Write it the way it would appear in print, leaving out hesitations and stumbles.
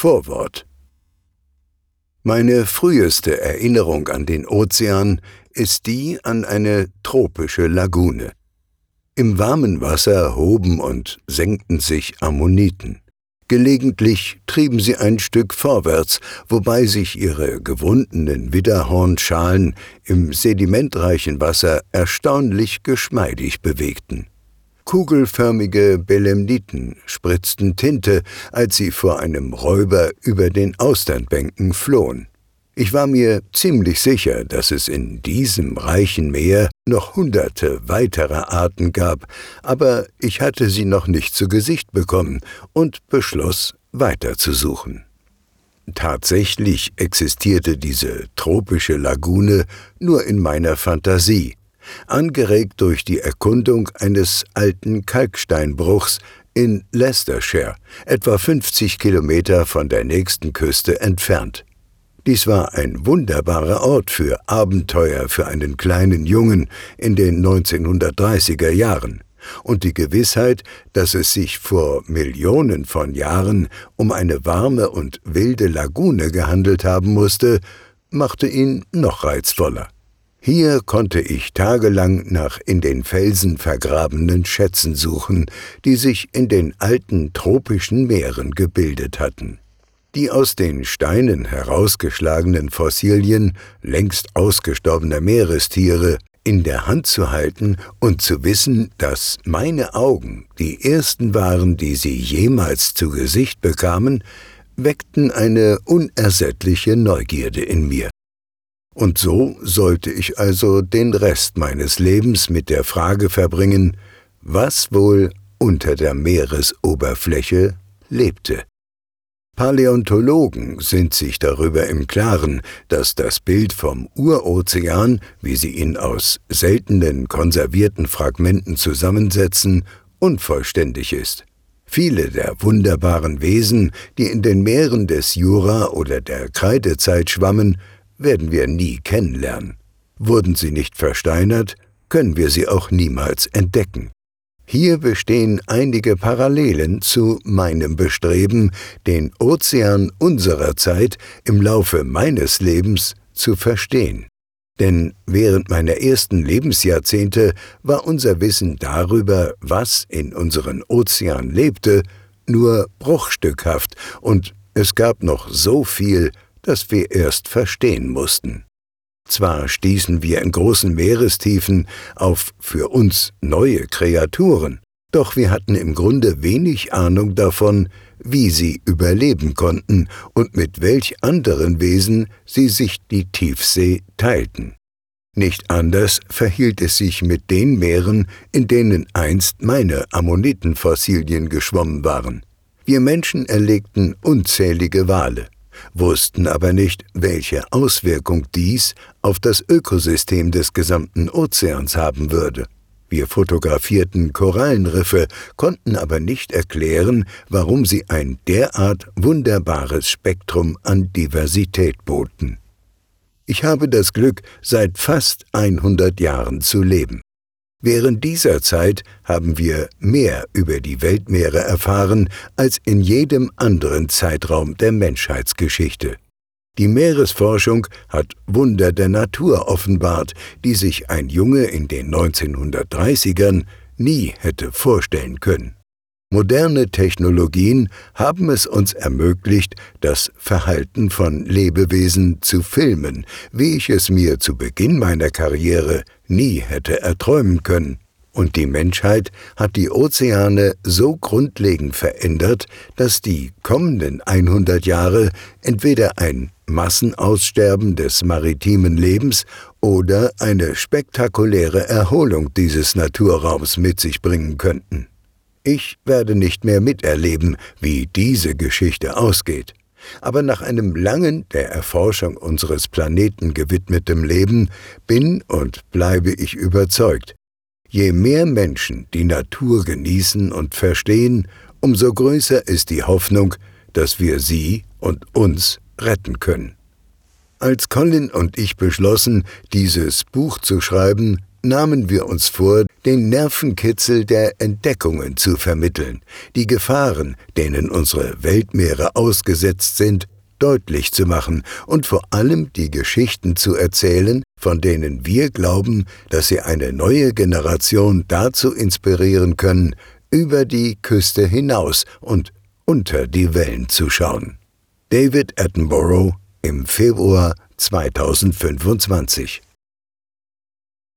Vorwort. Meine früheste Erinnerung an den Ozean ist die an eine tropische Lagune. Im warmen Wasser hoben und senkten sich Ammoniten. Gelegentlich trieben sie ein Stück vorwärts, wobei sich ihre gewundenen Widderhornschalen im sedimentreichen Wasser erstaunlich geschmeidig bewegten. Kugelförmige Belemniten spritzten Tinte, als sie vor einem Räuber über den Austernbänken flohen. Ich war mir ziemlich sicher, dass es in diesem reichen Meer noch Hunderte weiterer Arten gab, aber ich hatte sie noch nicht zu Gesicht bekommen und beschloss, weiterzusuchen. Tatsächlich existierte diese tropische Lagune nur in meiner Fantasie, angeregt durch die Erkundung eines alten Kalksteinbruchs in Leicestershire, etwa 50 Kilometer von der nächsten Küste entfernt. Dies war ein wunderbarer Ort für Abenteuer für einen kleinen Jungen in den 1930er Jahren, und die Gewissheit, dass es sich vor Millionen von Jahren um eine warme und wilde Lagune gehandelt haben musste, machte ihn noch reizvoller. Hier konnte ich tagelang nach in den Felsen vergrabenen Schätzen suchen, die sich in den alten tropischen Meeren gebildet hatten. Die aus den Steinen herausgeschlagenen Fossilien längst ausgestorbener Meerestiere in der Hand zu halten und zu wissen, dass meine Augen die ersten waren, die sie jemals zu Gesicht bekamen, weckten eine unersättliche Neugierde in mir. Und so sollte ich also den Rest meines Lebens mit der Frage verbringen, was wohl unter der Meeresoberfläche lebte. Paläontologen sind sich darüber im Klaren, dass das Bild vom Urozean, wie sie ihn aus seltenen konservierten Fragmenten zusammensetzen, unvollständig ist. Viele der wunderbaren Wesen, die in den Meeren des Jura oder der Kreidezeit schwammen, werden wir nie kennenlernen. Wurden sie nicht versteinert, können wir sie auch niemals entdecken. Hier bestehen einige Parallelen zu meinem Bestreben, den Ozean unserer Zeit im Laufe meines Lebens zu verstehen. Denn während meiner ersten Lebensjahrzehnte war unser Wissen darüber, was in unseren Ozean lebte, nur bruchstückhaft, und es gab noch so viel, das wir erst verstehen mussten. Zwar stießen wir in großen Meerestiefen auf für uns neue Kreaturen, doch wir hatten im Grunde wenig Ahnung davon, wie sie überleben konnten und mit welch anderen Wesen sie sich die Tiefsee teilten. Nicht anders verhielt es sich mit den Meeren, in denen einst meine Ammonitenfossilien geschwommen waren. Wir Menschen erlegten unzählige Wale, wussten aber nicht, welche Auswirkung dies auf das Ökosystem des gesamten Ozeans haben würde. Wir fotografierten Korallenriffe, konnten aber nicht erklären, warum sie ein derart wunderbares Spektrum an Diversität boten. Ich habe das Glück, seit fast 100 Jahren zu leben. Während dieser Zeit haben wir mehr über die Weltmeere erfahren als in jedem anderen Zeitraum der Menschheitsgeschichte. Die Meeresforschung hat Wunder der Natur offenbart, die sich ein Junge in den 1930ern nie hätte vorstellen können. Moderne Technologien haben es uns ermöglicht, das Verhalten von Lebewesen zu filmen, wie ich es mir zu Beginn meiner Karriere nie hätte erträumen können. Und die Menschheit hat die Ozeane so grundlegend verändert, dass die kommenden 100 Jahre entweder ein Massenaussterben des maritimen Lebens oder eine spektakuläre Erholung dieses Naturraums mit sich bringen könnten. Ich werde nicht mehr miterleben, wie diese Geschichte ausgeht. Aber nach einem langen, der Erforschung unseres Planeten gewidmetem Leben bin und bleibe ich überzeugt, je mehr Menschen die Natur genießen und verstehen, umso größer ist die Hoffnung, dass wir sie und uns retten können. Als Colin und ich beschlossen, dieses Buch zu schreiben, nahmen wir uns vor, den Nervenkitzel der Entdeckungen zu vermitteln, die Gefahren, denen unsere Weltmeere ausgesetzt sind, deutlich zu machen und vor allem die Geschichten zu erzählen, von denen wir glauben, dass sie eine neue Generation dazu inspirieren können, über die Küste hinaus und unter die Wellen zu schauen. David Attenborough im Februar 2025